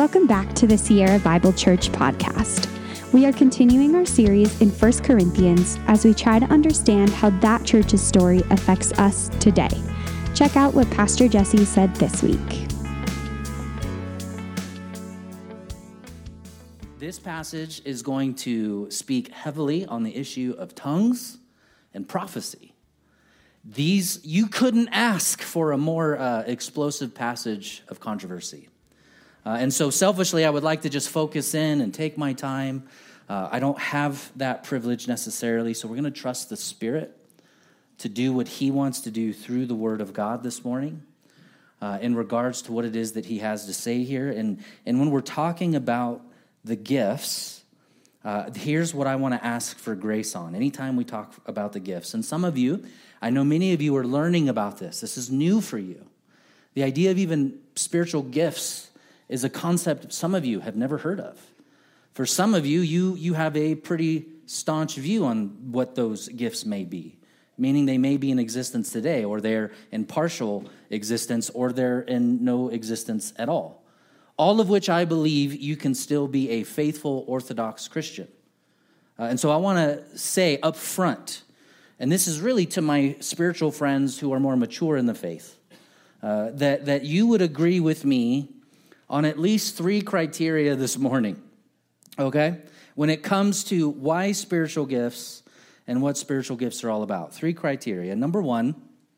Welcome back to the Sierra Bible Church podcast. We are continuing our series in 1 Corinthians as we try to understand how that church's story affects us today. Check out what Pastor Jesse said this week. This passage is going to speak heavily on the issue of tongues and prophecy. You couldn't ask for a more explosive passage of controversy. And so selfishly, I would like to just focus in and take my time. I don't have that privilege necessarily, so we're going to trust the Spirit to do what He wants to do through the Word of God this morning in regards to what it is that He has to say here. And when we're talking about the gifts, here's what I want to ask for grace on anytime we talk about the gifts. And some of you, I know many of you are learning about this. This is new for you. The idea of even spiritual gifts is a concept some of you have never heard of. For some of you, you have a pretty staunch view on what those gifts may be, meaning they may be in existence today, or they're in partial existence, or they're in no existence at all. All of which I believe you can still be a faithful Orthodox Christian. And so I want to say up front, and this is really to my spiritual friends who are more mature in the faith, that you would agree with me on at least 3 criteria this morning, okay? When it comes to why spiritual gifts and what spiritual gifts are all about. 3 criteria. Number one,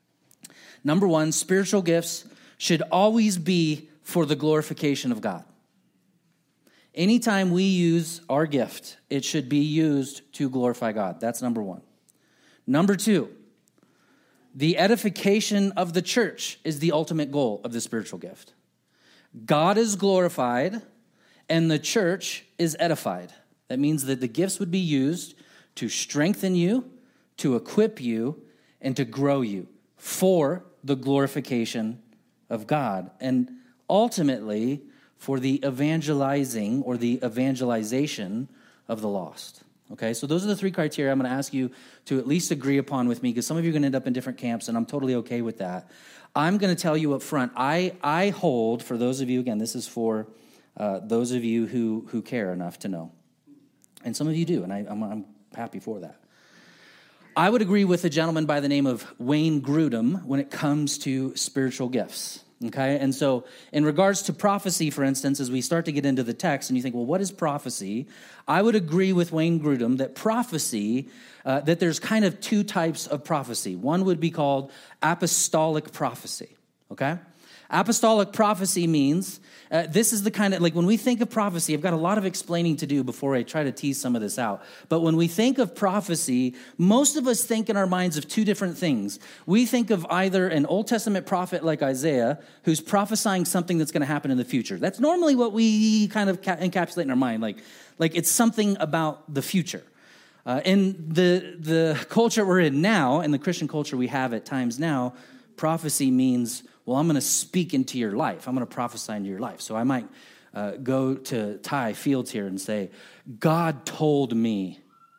spiritual gifts should always be for the glorification of God. Anytime we use our gift, it should be used to glorify God. That's number 1. Number 2, the edification of the church is the ultimate goal of the spiritual gift. God is glorified and the church is edified. That means that the gifts would be used to strengthen you, to equip you, and to grow you for the glorification of God. And ultimately, for the evangelizing or the evangelization of the lost. Okay, so those are the 3 criteria I'm going to ask you to at least agree upon with me, because some of you are going to end up in different camps, and I'm totally okay with that. I'm going to tell you up front, I hold, for those of you, again, this is for those of you who care enough to know. And some of you do, and I'm happy for that. I would agree with a gentleman by the name of Wayne Grudem when it comes to spiritual gifts. Okay, and so in regards to prophecy, for instance, as we start to get into the text and you think, well, what is prophecy? I would agree with Wayne Grudem that prophecy, that there's kind of 2 types of prophecy. One would be called apostolic prophecy, okay? Apostolic prophecy means, this is the kind of, like when we think of prophecy, I've got a lot of explaining to do before I try to tease some of this out. But when we think of prophecy, most of us think in our minds of 2 different things. We think of either an Old Testament prophet like Isaiah, who's prophesying something that's going to happen in the future. That's normally what we kind of encapsulate in our mind, like it's something about the future. In the culture we're in now, and the Christian culture we have at times now, prophecy means, well, I'm going to speak into your life. I'm going to prophesy into your life. So I might go to Ty Fields here and say, God told me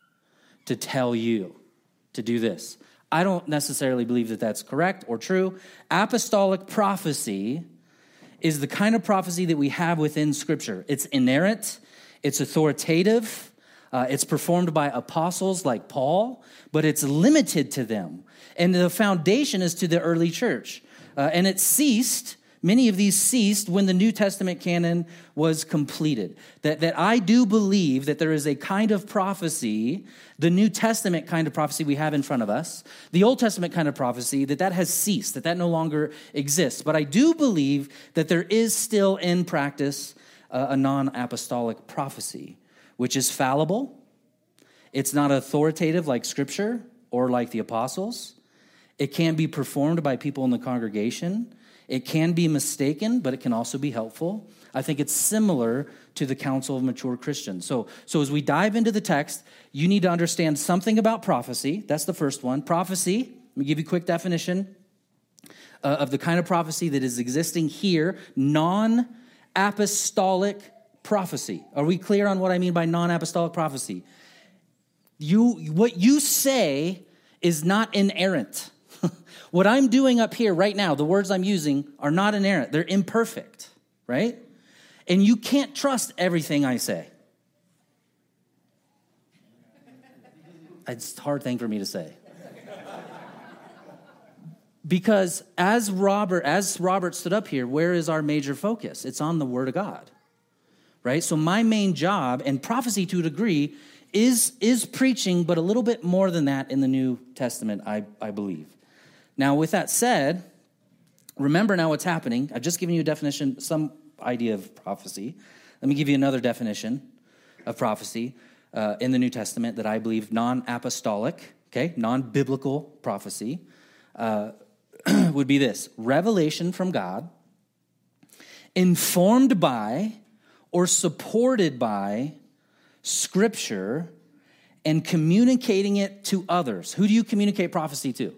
to tell you to do this. I don't necessarily believe that that's correct or true. Apostolic prophecy is the kind of prophecy that we have within Scripture. It's inerrant. It's authoritative. It's performed by apostles like Paul, but it's limited to them. And the foundation is to the early church. And it ceased, many of these ceased when the New Testament canon was completed. That I do believe that there is a kind of prophecy, the New Testament kind of prophecy we have in front of us, the Old Testament kind of prophecy, that has ceased, that no longer exists. But I do believe that there is still in practice a non-apostolic prophecy, which is fallible. It's not authoritative like Scripture or like the apostles. It can be performed by people in the congregation. It can be mistaken, but it can also be helpful. I think it's similar to the counsel of mature Christians. So as we dive into the text, you need to understand something about prophecy. That's the first one. Prophecy, let me give you a quick definition of the kind of prophecy that is existing here, non-apostolic prophecy. Are we clear on what I mean by non-apostolic prophecy? What you say is not inerrant. What I'm doing up here right now, the words I'm using are not inerrant. They're imperfect, right? And you can't trust everything I say. It's a hard thing for me to say. Because as Robert stood up here, where is our major focus? It's on the Word of God, right? So my main job, and prophecy to a degree, is preaching, but a little bit more than that in the New Testament, I believe. Now, with that said, remember now what's happening. I've just given you a definition, some idea of prophecy. Let me give you another definition of prophecy in the New Testament that I believe non-apostolic, okay, non-biblical prophecy would be this: revelation from God, informed by or supported by Scripture, and communicating it to others. Who do you communicate prophecy to?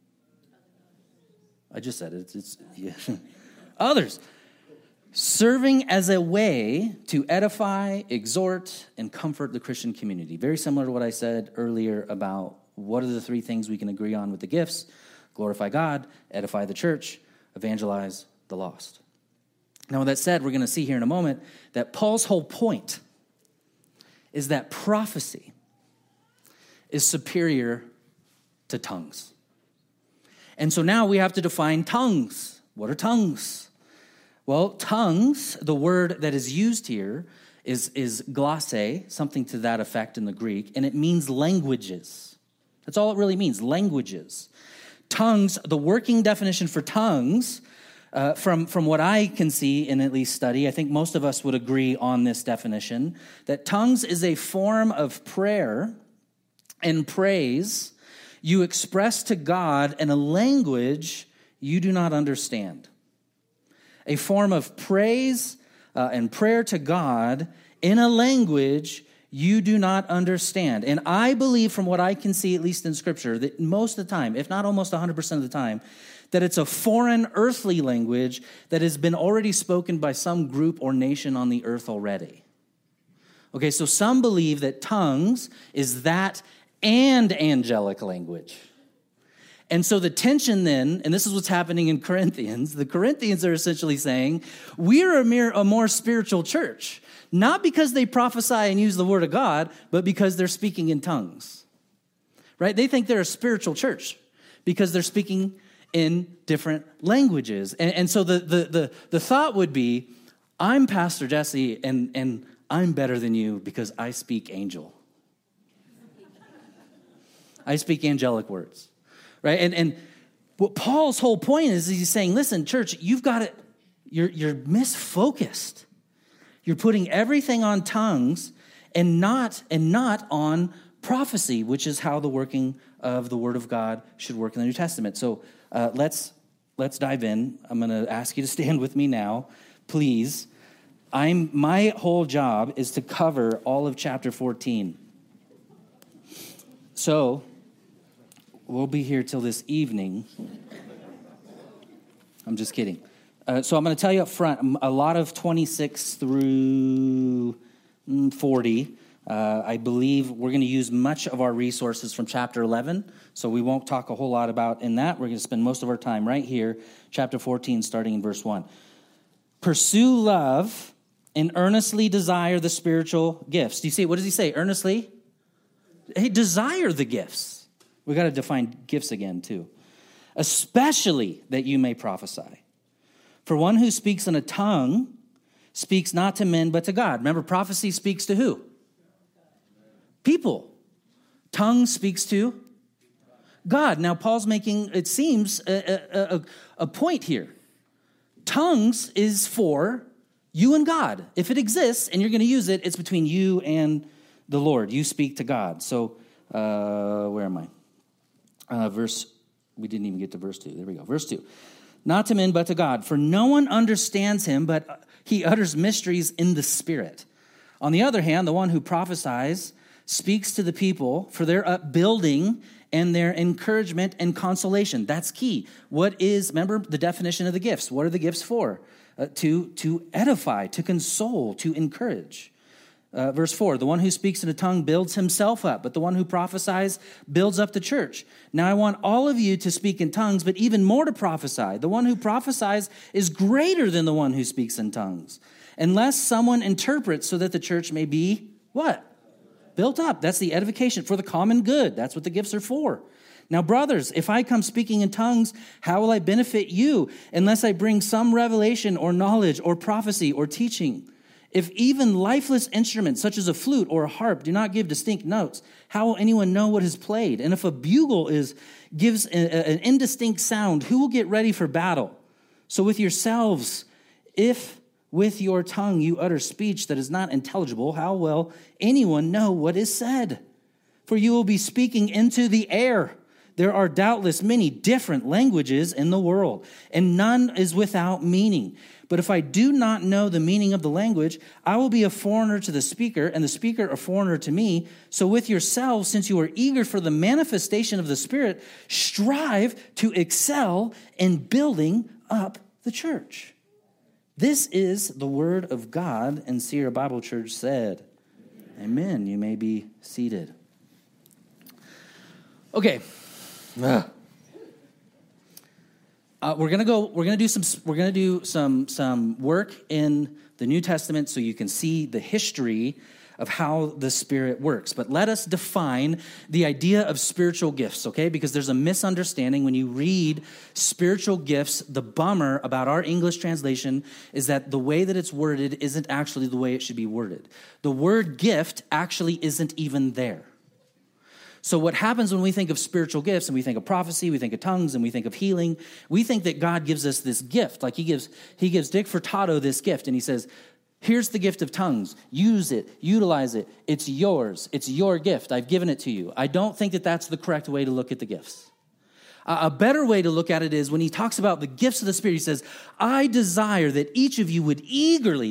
I just said it. It's yeah. Others. Serving as a way to edify, exhort, and comfort the Christian community. Very similar to what I said earlier about what are the three things we can agree on with the gifts: glorify God, edify the church, evangelize the lost. Now, with that said, we're going to see here in a moment that Paul's whole point is that prophecy is superior to tongues. And so now we have to define tongues. What are tongues? Well, tongues, the word that is used here is glosse, something to that effect in the Greek, and it means languages. That's all it really means, languages. Tongues, the working definition for tongues, from what I can see and at least study, I think most of us would agree on this definition, that tongues is a form of prayer and praise you express to God in a language you do not understand. A form of praise and prayer to God in a language you do not understand. And I believe from what I can see, at least in Scripture, that most of the time, if not almost 100% of the time, that it's a foreign earthly language that has been already spoken by some group or nation on the earth already. Okay, so some believe that tongues is that and angelic language. And so the tension then, and this is what's happening in Corinthians, the Corinthians are essentially saying, we're a more spiritual church, not because they prophesy and use the word of God, but because they're speaking in tongues, right? They think they're a spiritual church because they're speaking in different languages. And so the thought would be, I'm Pastor Jesse, and I'm better than you because I speak angel. I speak angelic words, right? And what Paul's whole point is he's saying, listen, church, you've got it. You're misfocused. You're putting everything on tongues and not on prophecy, which is how the working of the Word of God should work in the New Testament. So let's dive in. I'm going to ask you to stand with me now, please. My whole job is to cover all of chapter 14. So we'll be here till this evening. I'm just kidding. So I'm going to tell you up front, a lot of 26 through 40, I believe we're going to use much of our resources from chapter 11, so we won't talk a whole lot about in that. We're going to spend most of our time right here, chapter 14, starting in verse 1. Pursue love and earnestly desire the spiritual gifts. Do you see? What does he say? Earnestly? Hey, desire the gifts. We got to define gifts again, too. Especially that you may prophesy. For one who speaks in a tongue speaks not to men but to God. Remember, prophecy speaks to who? People. Tongue speaks to God. Now, Paul's making, it seems, a point here. Tongues is for you and God. If it exists and you're going to use it, it's between you and the Lord. You speak to God. So, where am I? We didn't even get to verse 2. There we go. Verse 2. Not to men, but to God. For no one understands him, but he utters mysteries in the Spirit. On the other hand, the one who prophesies speaks to the people for their upbuilding and their encouragement and consolation. That's key. Remember the definition of the gifts. What are the gifts for? To edify, to console, to encourage. Verse 4, the one who speaks in a tongue builds himself up, but the one who prophesies builds up the church. Now I want all of you to speak in tongues, but even more to prophesy. The one who prophesies is greater than the one who speaks in tongues, unless someone interprets so that the church may be what? Built up. That's the edification for the common good. That's what the gifts are for. Now, brothers, if I come speaking in tongues, how will I benefit you unless I bring some revelation or knowledge or prophecy or teaching? If even lifeless instruments such as a flute or a harp do not give distinct notes, how will anyone know what is played? And if a bugle gives an indistinct sound, who will get ready for battle? So with yourselves, if with your tongue you utter speech that is not intelligible, how will anyone know what is said? For you will be speaking into the air. There are doubtless many different languages in the world, and none is without meaning. But if I do not know the meaning of the language, I will be a foreigner to the speaker, and the speaker a foreigner to me. So with yourselves, since you are eager for the manifestation of the Spirit, strive to excel in building up the church. This is the word of God, and Sierra Bible Church said, Amen. You may be seated. Okay. We're gonna do some work in the New Testament so you can see the history of how the Spirit works. But let us define the idea of spiritual gifts, okay? Because there's a misunderstanding when you read spiritual gifts. The bummer about our English translation is that the way that it's worded isn't actually the way it should be worded. The word gift actually isn't even there. So what happens when we think of spiritual gifts and we think of prophecy, we think of tongues, and we think of healing, we think that God gives us this gift. Like he gives Dick Furtado this gift, and he says, here's the gift of tongues. Use it. Utilize it. It's yours. It's your gift. I've given it to you. I don't think that that's the correct way to look at the gifts. A better way to look at it is when he talks about the gifts of the Spirit, he says, I desire that each of you would eagerly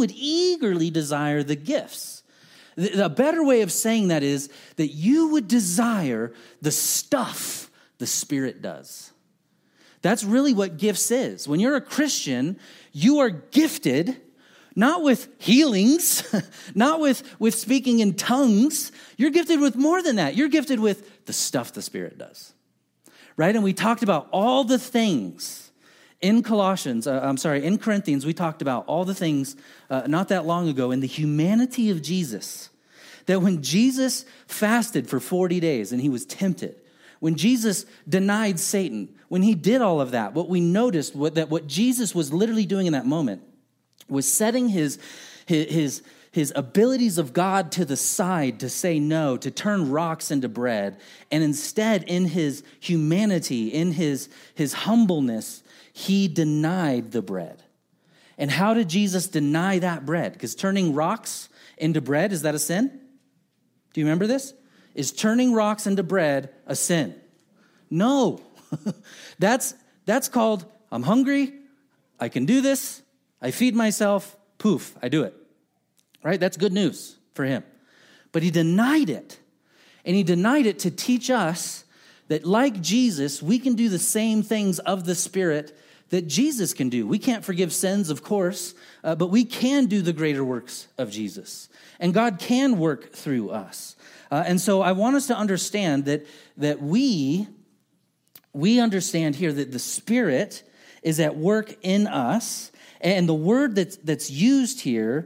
desire the gifts. A better way of saying that is that you would desire the stuff the Spirit does. That's really what gifts is. When you're a Christian, you are gifted not with healings, not with speaking in tongues. You're gifted with more than that. You're gifted with the stuff the Spirit does, right? And we talked about all the things in Corinthians. We talked about all the things not that long ago in the humanity of Jesus. That when Jesus fasted for 40 days and he was tempted, when Jesus denied Satan, when he did all of that, what we noticed what Jesus was literally doing in that moment was setting his abilities of God to the side to say no, to turn rocks into bread. And instead, in his humanity, in his humbleness, he denied the bread. And how did Jesus deny that bread? Because turning rocks into bread, is that a sin? Do you remember this? Is turning rocks into bread a sin? No. That's called, I'm hungry, I can do this, I feed myself, poof, I do it. Right? That's good news for him. But he denied it. And he denied it to teach us that like Jesus, we can do the same things of the Spirit that Jesus can do. We can't forgive sins, of course, but we can do the greater works of Jesus. And God can work through us. And so I want us to understand that we understand here that the Spirit is at work in us. And the word that's used here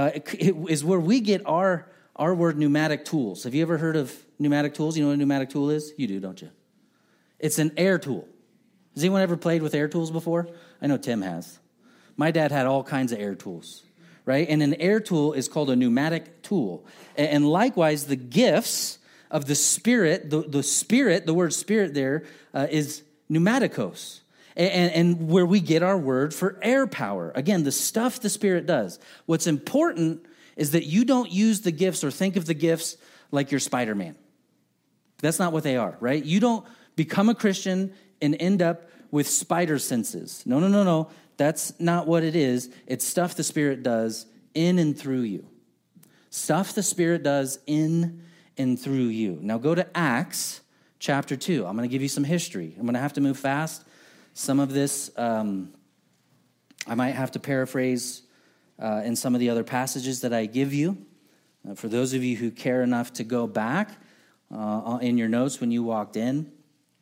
is where we get our word pneumatic tools. Have you ever heard of pneumatic tools? You know what a pneumatic tool is? You do, don't you? It's an air tool. Has anyone ever played with air tools before? I know Tim has. My dad had all kinds of air tools, right? And an air tool is called a pneumatic tool. And likewise, the gifts of the Spirit, the Spirit, the word Spirit there is pneumatikos. And where we get our word for air power. Again, the stuff the Spirit does. What's important is that you don't use the gifts or think of the gifts like you're Spider-Man. That's not what they are, right? You don't become a Christian and end up with spider senses. No. That's not what it is. It's stuff the Spirit does in and through you. Stuff the Spirit does in and through you. Now go to Acts chapter 2. I'm going to give you some history. I'm going to have to move fast. Some of this I might have to paraphrase in some of the other passages that I give you. For those of you who care enough to go back in your notes when you walked in,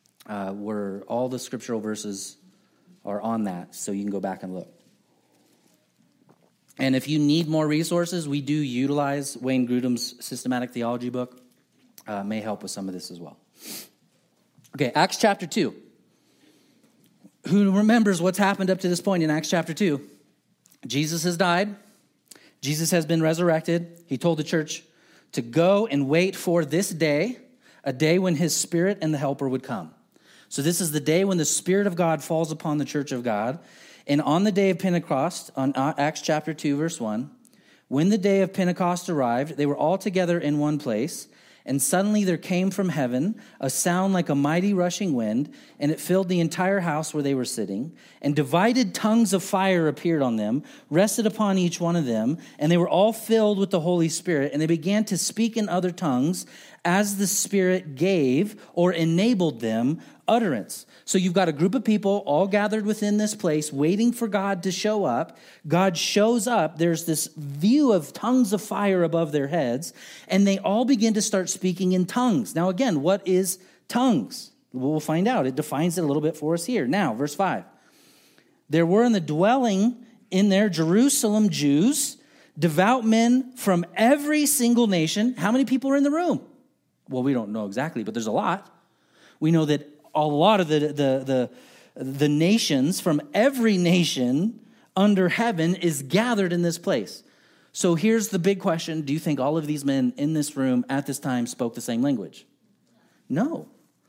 where all the scriptural verses are on that, so you can go back and look. And if you need more resources, we do utilize Wayne Grudem's systematic theology book. May help with some of this as well. Okay, Acts chapter 2. Who remembers what's happened up to this point in Acts chapter 2? Jesus has died. Jesus has been resurrected. He told the church to go and wait for this day, a day when his Spirit and the Helper would come. So this is the day when the Spirit of God falls upon the church of God. And on the day of Pentecost, on Acts chapter 2, verse 1, when the day of Pentecost arrived, they were all together in one place, and suddenly there came from heaven a sound like a mighty rushing wind, and it filled the entire house where they were sitting. And divided tongues of fire appeared on them, rested upon each one of them, and they were all filled with the Holy Spirit, and they began to speak in other tongues as the Spirit gave or enabled them utterance. So you've got a group of people all gathered within this place waiting for God to show up. God shows up. There's this view of tongues of fire above their heads, and they all begin to start speaking in tongues. Now again, what is tongues? We'll find out. It defines it a little bit for us here. Now, verse 5. There were in the dwelling in there Jerusalem Jews, devout men from every single nation. How many people are in the room? Well, we don't know exactly, but there's a lot. We know that a lot of the nations from every nation under heaven is gathered in this place. So here's the big question. Do you think all of these men in this room at this time spoke the same language? No.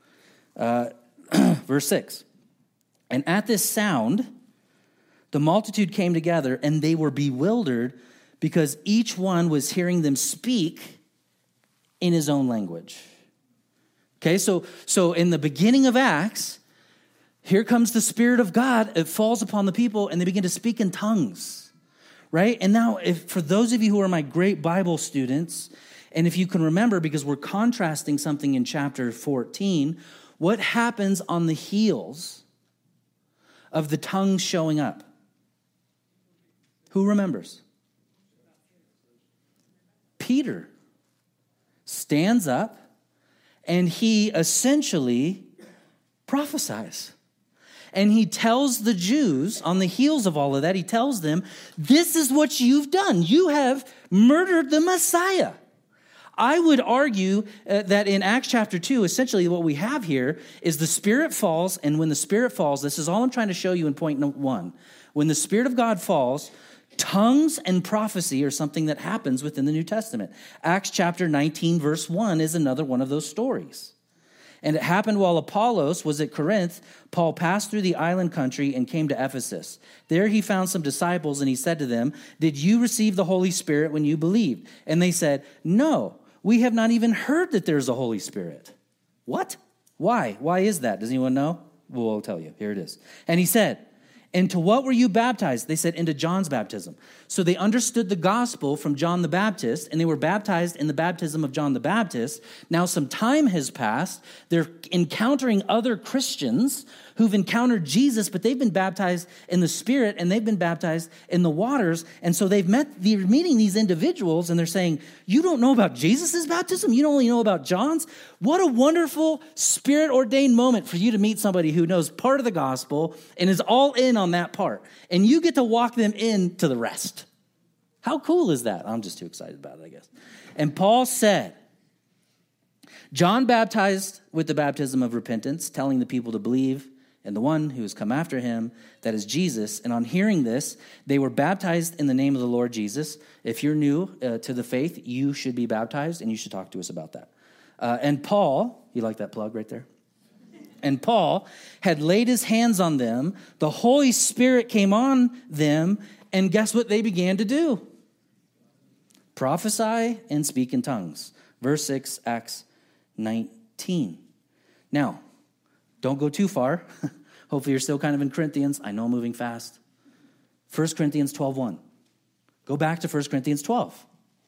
Verse 6. And at this sound, the multitude came together, and they were bewildered because each one was hearing them speak in his own language. Okay, so in the beginning of Acts, here comes the Spirit of God. It falls upon the people, and they begin to speak in tongues, right? And now, for those of you who are my great Bible students, and if you can remember, because we're contrasting something in chapter 14, what happens on the heels of the tongues showing up? Who remembers? Peter stands up, and he essentially prophesies. And he tells the Jews, on the heels of all of that, he tells them, this is what you've done. You have murdered the Messiah. I would argue that in Acts chapter 2, essentially what we have here is the Spirit falls, and when the Spirit falls, this is all I'm trying to show you in point 1. When the Spirit of God falls, tongues and prophecy are something that happens within the New Testament. Acts chapter 19, verse 1 is another one of those stories. And it happened while Apollos was at Corinth. Paul passed through the island country and came to Ephesus. There he found some disciples, and he said to them, did you receive the Holy Spirit when you believed? And they said, no, we have not even heard that there's a Holy Spirit. What? Why? Why is that? Does anyone know? Well, I'll tell you. Here it is. And he said, into what were you baptized? They said, into John's baptism. So they understood the gospel from John the Baptist, and they were baptized in the baptism of John the Baptist. Now some time has passed. They're encountering other Christians who've encountered Jesus, but they've been baptized in the Spirit, and they've been baptized in the waters. And so they're meeting these individuals, and they're saying, you don't know about Jesus' baptism? You only know about John's? What a wonderful Spirit-ordained moment for you to meet somebody who knows part of the gospel and is all in on that part. And you get to walk them into the rest. How cool is that? I'm just too excited about it, I guess. And Paul said, John baptized with the baptism of repentance, telling the people to believe in the one who has come after him, that is Jesus. And on hearing this, they were baptized in the name of the Lord Jesus. If you're new to the faith, you should be baptized, and you should talk to us about that. And Paul, you like that plug right there? And Paul had laid his hands on them. The Holy Spirit came on them, and guess what they began to do? Prophesy and speak in tongues. Verse 6, Acts 19. Now, don't go too far. Hopefully you're still kind of in Corinthians. I know I'm moving fast. 1 Corinthians 12:1. Go back to 1 Corinthians 12.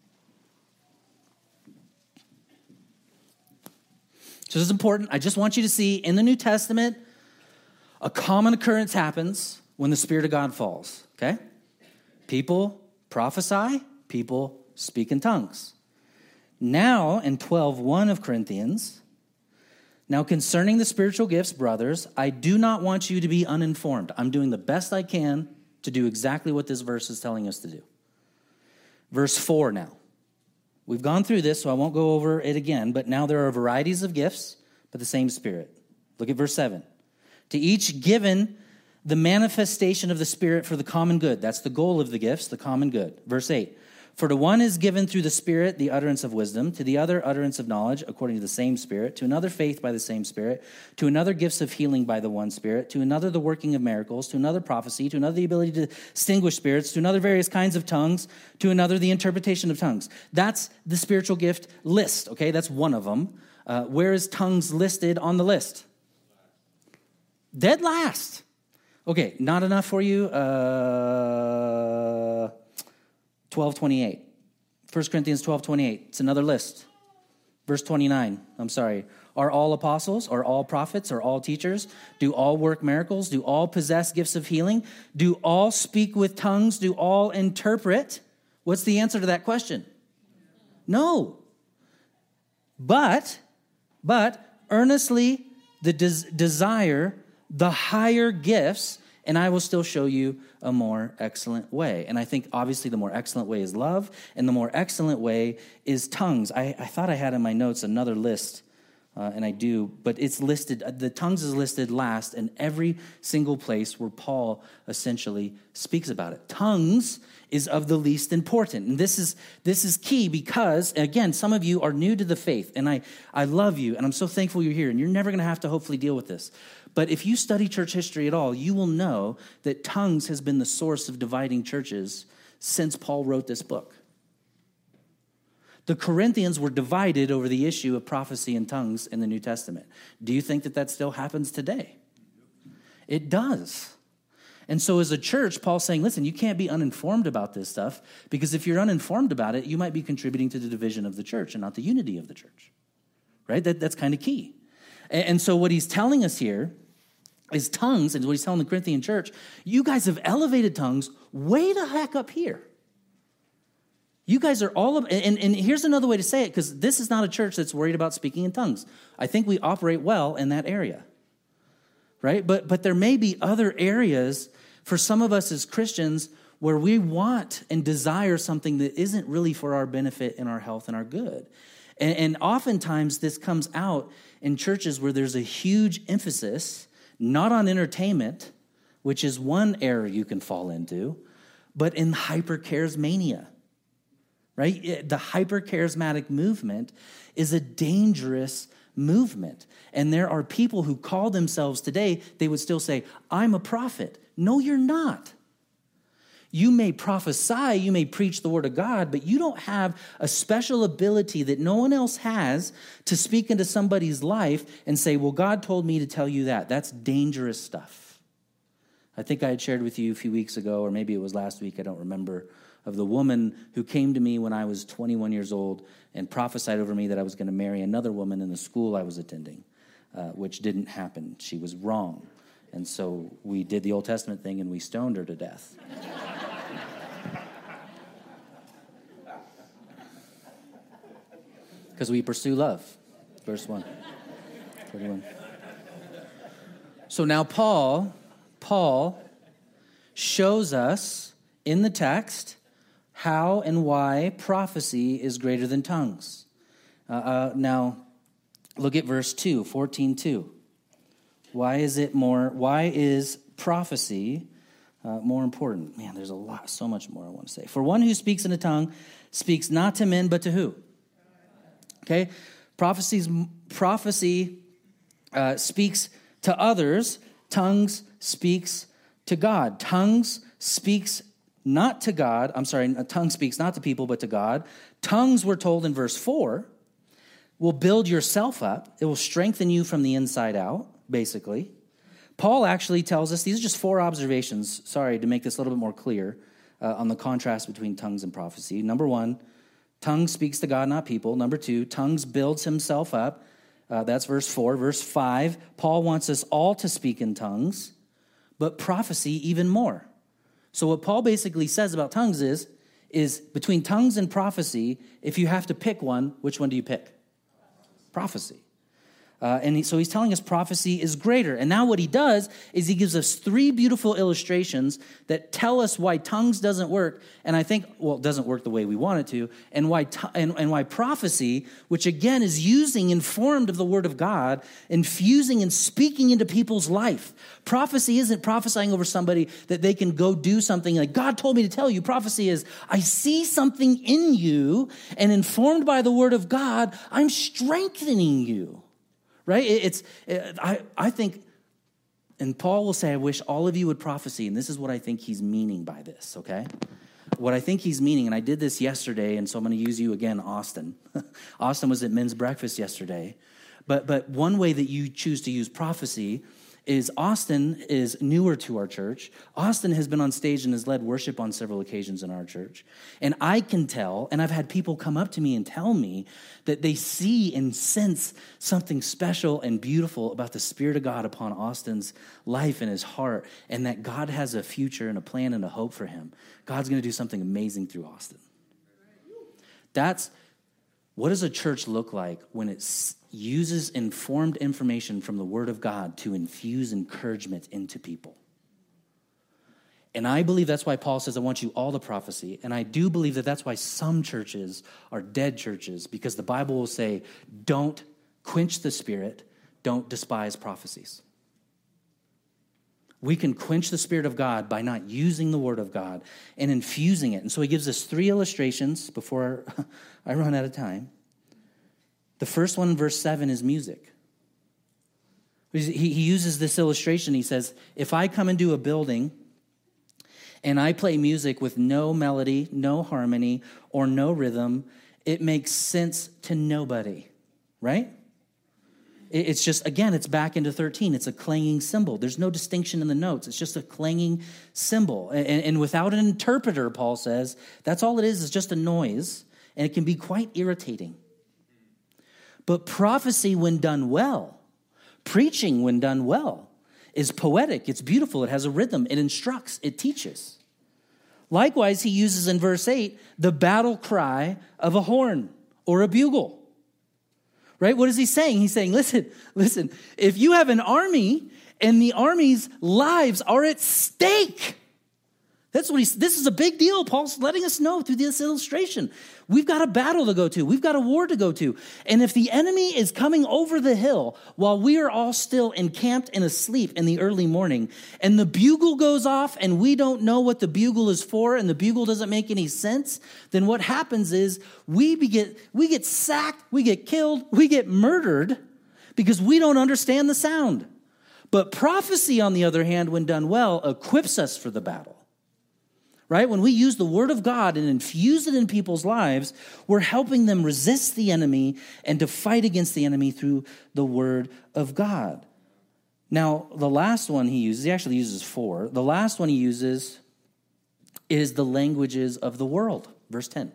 So this is important. I just want you to see in the New Testament, a common occurrence happens when the Spirit of God falls, okay? People prophesy, people speak in tongues. Now, in 12:1 of Corinthians, now concerning the spiritual gifts, brothers, I do not want you to be uninformed. I'm doing the best I can to do exactly what this verse is telling us to do. Verse 4 now. We've gone through this, so I won't go over it again, but now there are varieties of gifts, but the same Spirit. Look at verse 7. To each given the manifestation of the Spirit for the common good. That's the goal of the gifts, the common good. Verse 8. For to one is given through the Spirit the utterance of wisdom, to the other utterance of knowledge according to the same Spirit, to another faith by the same Spirit, to another gifts of healing by the one Spirit, to another the working of miracles, to another prophecy, to another the ability to distinguish spirits, to another various kinds of tongues, to another the interpretation of tongues. That's the spiritual gift list, okay? That's one of them. Where is tongues listed on the list? Dead last. Okay, not enough for you? 12:28. 1 Corinthians 12:28. It's another list. Verse 29. I'm sorry. Are all apostles? Are all prophets? Are all teachers? Do all work miracles? Do all possess gifts of healing? Do all speak with tongues? Do all interpret? What's the answer to that question? No. But earnestly desire the higher gifts, and I will still show you a more excellent way. And I think, obviously, the more excellent way is love, and the more excellent way is tongues. I thought I had in my notes another list, and I do, but it's listed, the tongues is listed last in every single place where Paul essentially speaks about it. Tongues is of the least important. And this is key because, again, some of you are new to the faith, and I love you, and I'm so thankful you're here, and you're never going to have to hopefully deal with this. But if you study church history at all, you will know that tongues has been the source of dividing churches since Paul wrote this book. The Corinthians were divided over the issue of prophecy and tongues in the New Testament. Do you think that still happens today? It does. And so as a church, Paul's saying, listen, you can't be uninformed about this stuff, because if you're uninformed about it, you might be contributing to the division of the church and not the unity of the church. Right? That's kind of key. And so what he's telling us here is tongues, and what he's telling the Corinthian church, you guys have elevated tongues way the heck up here. You guys are all of, and here's another way to say it, because this is not a church that's worried about speaking in tongues. I think we operate well in that area, right? But there may be other areas for some of us as Christians where we want and desire something that isn't really for our benefit and our health and our good. And oftentimes this comes out in churches where there's a huge emphasis, not on entertainment, which is one error you can fall into, but in hypercharismania, right? The hypercharismatic movement is a dangerous movement. And there are people who call themselves today, they would still say, I'm a prophet. No, you're not. You may prophesy, you may preach the word of God, but you don't have a special ability that no one else has to speak into somebody's life and say, well, God told me to tell you that. That's dangerous stuff. I think I had shared with you a few weeks ago, or maybe it was last week, I don't remember, of the woman who came to me when I was 21 years old and prophesied over me that I was going to marry another woman in the school I was attending, which didn't happen. She was wrong. And so we did the Old Testament thing and we stoned her to death. Because we pursue love. Verse 1. 31. So now Paul shows us in the text how and why prophecy is greater than tongues. Now, look at verse 2, 14:2. Why is prophecy more important? Man, there's so much more I want to say. For one who speaks in a tongue speaks not to men, but to who? Okay, prophecy speaks to others. Tongues speaks to God. Tongues speaks not to God. A tongue speaks not to people, but to God. Tongues, we're told in verse 4, will build yourself up. It will strengthen you from the inside out, basically. Paul actually tells us, these are just 4 observations, to make this a little bit more clear on the contrast between tongues and prophecy. Number 1, tongues speaks to God, not people. Number 2, tongues builds himself up. That's verse 4. Verse 5, Paul wants us all to speak in tongues, but prophecy even more. So what Paul basically says about tongues is between tongues and prophecy, if you have to pick one, which one do you pick? Prophecy. So he's telling us prophecy is greater. And now what he does is he gives us 3 beautiful illustrations that tell us why tongues doesn't work. And I think, well, it doesn't work the way we want it to. And why prophecy, which again is using informed of the word of God, infusing and speaking into people's life. Prophecy isn't prophesying over somebody that they can go do something like, God told me to tell you. Prophecy is, I see something in you, and informed by the word of God, I'm strengthening you. Right? I think, and Paul will say, I wish all of you would prophesy, and this is what I think he's meaning by this, okay? What I think he's meaning, and I did this yesterday, and so I'm going to use you again, Austin. Austin was at men's breakfast yesterday. But one way that you choose to use prophecy is Austin is newer to our church. Austin has been on stage and has led worship on several occasions in our church. And I can tell, and I've had people come up to me and tell me that they see and sense something special and beautiful about the Spirit of God upon Austin's life and his heart, and that God has a future and a plan and a hope for him. God's going to do something amazing through Austin. What does a church look like when it uses informed information from the Word of God to infuse encouragement into people? And I believe that's why Paul says, I want you all to prophecy. And I do believe that that's why some churches are dead churches, because the Bible will say, don't quench the Spirit, don't despise prophecies. We can quench the Spirit of God by not using the Word of God and infusing it. And so he gives us 3 illustrations before I run out of time. The first one in verse 7 is music. He uses this illustration. He says, if I come into a building and I play music with no melody, no harmony, or no rhythm, it makes sense to nobody, right? It's just, again, it's back into 13. It's a clanging cymbal. There's no distinction in the notes. It's just a clanging cymbal. And without an interpreter, Paul says, that's all it is just a noise. And it can be quite irritating. But prophecy, when done well, preaching, when done well, is poetic. It's beautiful. It has a rhythm. It instructs. It teaches. Likewise, he uses in verse 8 the battle cry of a horn or a bugle. Right? What is he saying? He's saying, listen, if you have an army and the army's lives are at stake, this is a big deal. Paul's letting us know through this illustration. We've got a battle to go to. We've got a war to go to. And if the enemy is coming over the hill while we are all still encamped and asleep in the early morning, and the bugle goes off and we don't know what the bugle is for, and the bugle doesn't make any sense, then what happens is we get sacked, we get killed, we get murdered because we don't understand the sound. But prophecy, on the other hand, when done well, equips us for the battle. Right? When we use the word of God and infuse it in people's lives, we're helping them resist the enemy and to fight against the enemy through the word of God. Now, the last one he actually uses 4. The last one he uses is the languages of the world. Verse 10.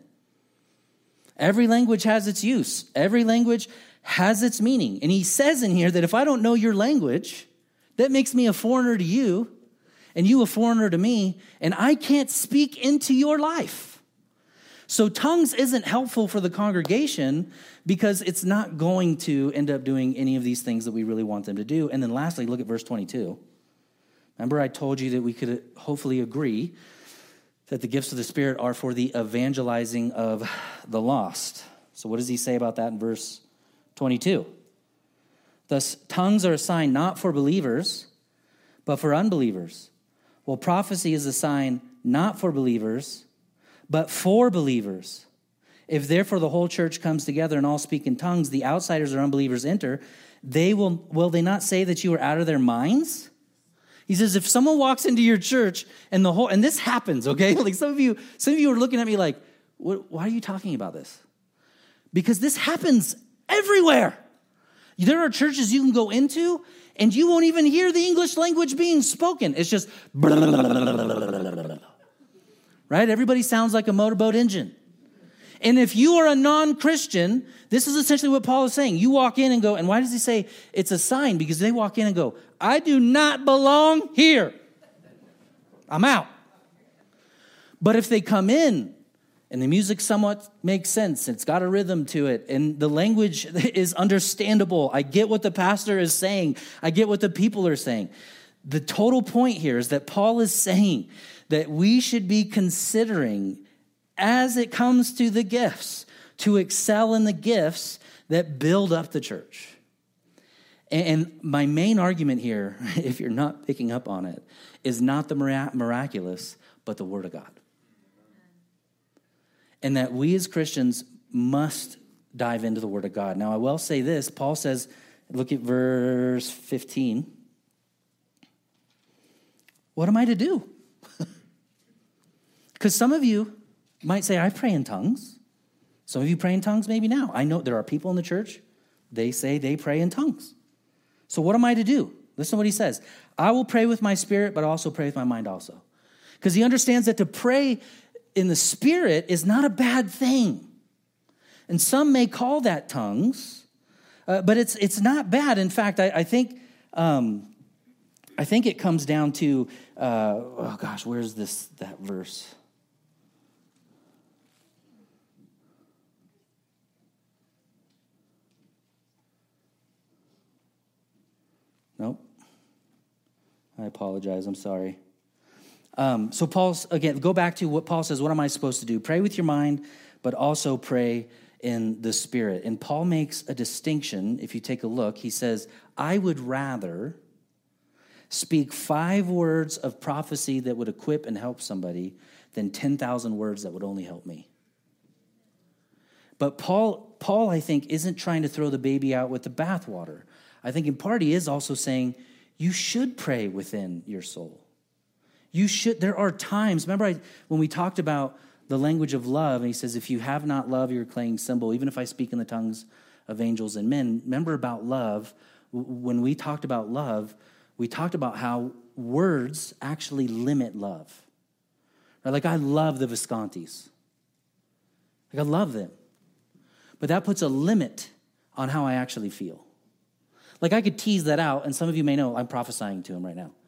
Every language has its use. Every language has its meaning. And he says in here that if I don't know your language, that makes me a foreigner to you, and you a foreigner to me, and I can't speak into your life. So tongues isn't helpful for the congregation because it's not going to end up doing any of these things that we really want them to do. And then lastly, look at verse 22. Remember I told you that we could hopefully agree that the gifts of the Spirit are for the evangelizing of the lost. So what does he say about that in verse 22? Thus, tongues are a sign not for believers, but for unbelievers. Well, prophecy is a sign not for believers, but for believers. If therefore the whole church comes together and all speak in tongues, the outsiders or unbelievers enter, will they not say that you are out of their minds? He says, if someone walks into your church and this happens, okay? Like some of you are looking at me like, why are you talking about this? Because this happens everywhere. There are churches you can go into and you won't even hear the English language being spoken. It's just blah, blah, blah, blah, blah, blah. Right? Everybody sounds like a motorboat engine. And if you are a non-Christian, this is essentially what Paul is saying. You walk in and go, and why does he say it's a sign? Because they walk in and go, I do not belong here. I'm out. But if they come in And the music somewhat makes sense. It's got a rhythm to it. And the language is understandable. I get what the pastor is saying. I get what the people are saying. The total point here is that Paul is saying that we should be considering, as it comes to the gifts, to excel in the gifts that build up the church. And my main argument here, if you're not picking up on it, is not the miraculous, but the Word of God. And that we as Christians must dive into the Word of God. Now, I will say this. Paul says, look at verse 15. What am I to do? Because some of you might say, I pray in tongues. Some of you pray in tongues maybe now. I know there are people in the church, they say they pray in tongues. So what am I to do? Listen to what he says. I will pray with my spirit, but also pray with my mind also. Because he understands that to pray in the Spirit is not a bad thing. And some may call that tongues, but it's not bad. In fact, I think it comes down to, where's that verse? Nope. I apologize. I'm sorry. So Paul's, again, go back to what Paul says, what am I supposed to do? Pray with your mind, but also pray in the Spirit. And Paul makes a distinction. If you take a look, he says, I would rather speak 5 words of prophecy that would equip and help somebody than 10,000 words that would only help me. But Paul, I think, isn't trying to throw the baby out with the bathwater. I think in part he is also saying, you should pray within your soul. You should. There are times, remember when we talked about the language of love, and he says, if you have not love, you're a clanging cymbal, even if I speak in the tongues of angels and men. Remember about love, when we talked about love, we talked about how words actually limit love. Right? Like I love the Viscontis. Like I love them. But that puts a limit on how I actually feel. Like I could tease that out, and some of you may know I'm prophesying to him right now.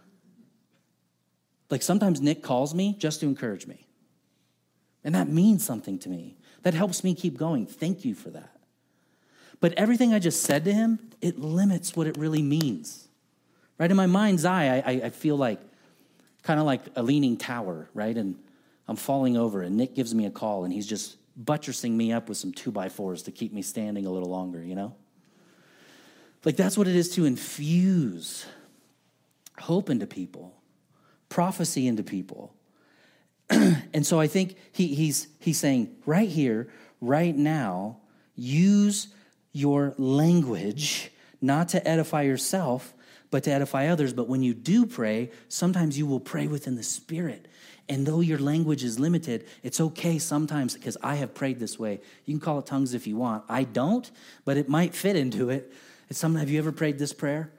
Like sometimes Nick calls me just to encourage me. And that means something to me. That helps me keep going. Thank you for that. But everything I just said to him, it limits what it really means. Right? In my mind's eye, I feel like kind of like a leaning tower, right? And I'm falling over, and Nick gives me a call, and he's just buttressing me up with some 2x4s to keep me standing a little longer, you know? Like that's what it is to infuse hope into people. Prophecy into people. And so I think he's saying right here, right now, use your language not to edify yourself, but to edify others. But when you do pray, sometimes you will pray within the Spirit. And though your language is limited, it's okay sometimes, because I have prayed this way. You can call it tongues if you want. I don't, but it might fit into it. Have you ever prayed this prayer?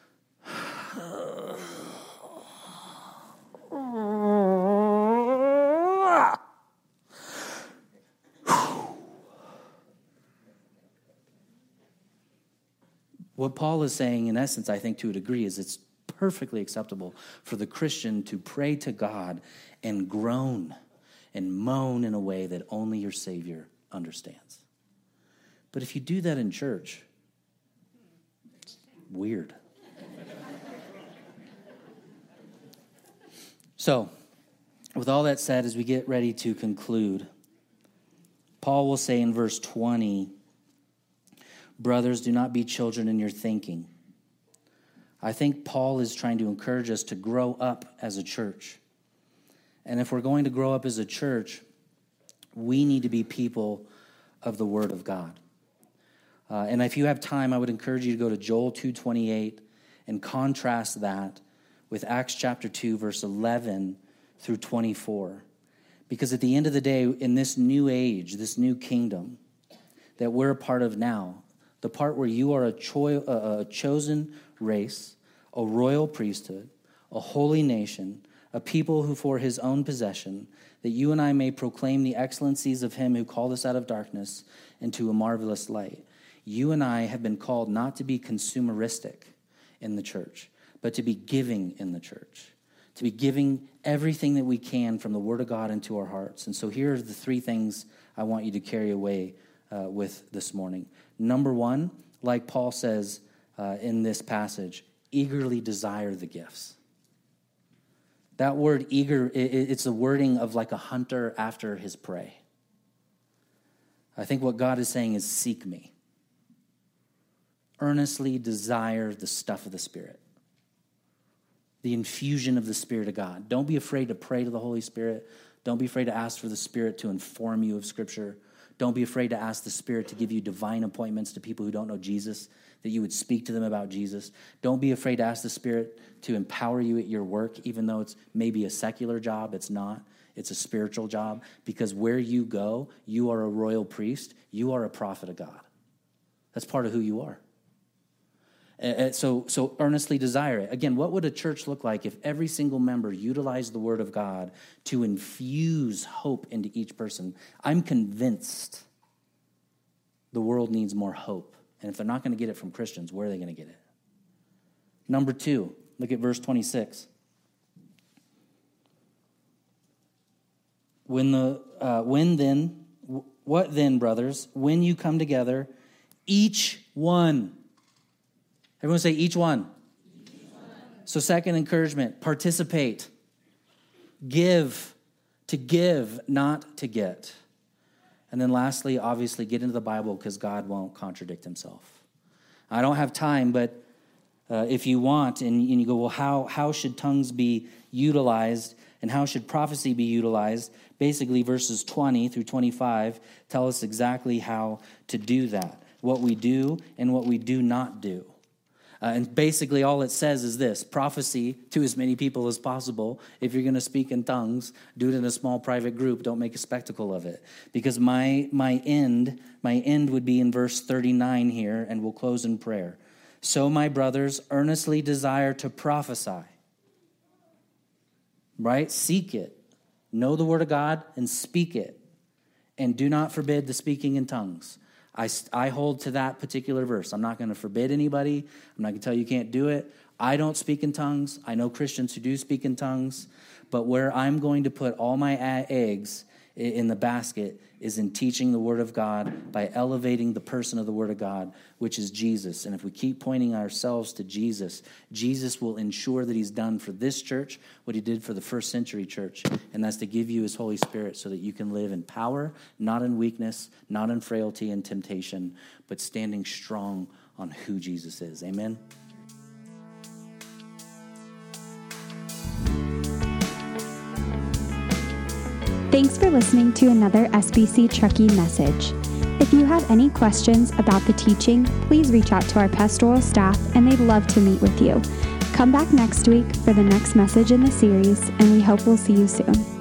What Paul is saying, in essence, I think to a degree, is it's perfectly acceptable for the Christian to pray to God and groan and moan in a way that only your Savior understands. But if you do that in church, it's weird. So, with all that said, as we get ready to conclude, Paul will say in verse 20, brothers, do not be children in your thinking. I think Paul is trying to encourage us to grow up as a church. And if we're going to grow up as a church, we need to be people of the Word of God. And if you have time, I would encourage you to go to Joel 2:28 and contrast that with Acts chapter 2, verse 11 through 24. Because at the end of the day, in this new age, this new kingdom that we're a part of now, the part where you are a chosen race, a royal priesthood, a holy nation, a people who for his own possession, that you and I may proclaim the excellencies of him who called us out of darkness into a marvelous light. You and I have been called not to be consumeristic in the church, but to be giving in the church, to be giving everything that we can from the Word of God into our hearts. And so here are the three things I want you to carry away with this morning. Number one, like Paul says in this passage, eagerly desire the gifts. That word eager, it's a wording of like a hunter after his prey. I think what God is saying is seek me. Earnestly desire the stuff of the Spirit. The infusion of the Spirit of God. Don't be afraid to pray to the Holy Spirit. Don't be afraid to ask for the Spirit to inform you of Scripture. Don't be afraid to ask the Spirit to give you divine appointments to people who don't know Jesus, that you would speak to them about Jesus. Don't be afraid to ask the Spirit to empower you at your work, even though it's maybe a secular job. It's not. It's a spiritual job, because where you go, you are a royal priest. You are a prophet of God. That's part of who you are. So earnestly desire it. Again, what would a church look like if every single member utilized the Word of God to infuse hope into each person? I'm convinced the world needs more hope. And if they're not going to get it from Christians, where are they going to get it? Number two, look at verse 26. What then, brothers, when you come together, each one. Everyone say each one. So second encouragement, participate. Give, to give, not to get. And then lastly, obviously, get into the Bible, because God won't contradict himself. I don't have time, but if you want, and you go, well, how should tongues be utilized, and how should prophecy be utilized? Basically, verses 20 through 25 tell us exactly how to do that, what we do and what we do not do. And basically all it says is this: prophecy to as many people as possible. If you're going to speak in tongues, do it in a small private group. Don't make a spectacle of it. Because my end would be in verse 39 here, and we'll close in prayer. So my brothers, earnestly desire to prophesy. Right? Seek it. Know the Word of God and speak it. And do not forbid the speaking in tongues. I hold to that particular verse. I'm not going to forbid anybody. I'm not going to tell you can't do it. I don't speak in tongues. I know Christians who do speak in tongues. But where I'm going to put all my eggs in the basket is in teaching the Word of God by elevating the person of the Word of God, which is Jesus. And if we keep pointing ourselves to Jesus, Jesus will ensure that he's done for this church what he did for the first century church, and that's to give you his Holy Spirit so that you can live in power, not in weakness, not in frailty and temptation, but standing strong on who Jesus is. Amen. Thanks for listening to another SBC Truckee message. If you have any questions about the teaching, please reach out to our pastoral staff, and they'd love to meet with you. Come back next week for the next message in the series, and we hope we'll see you soon.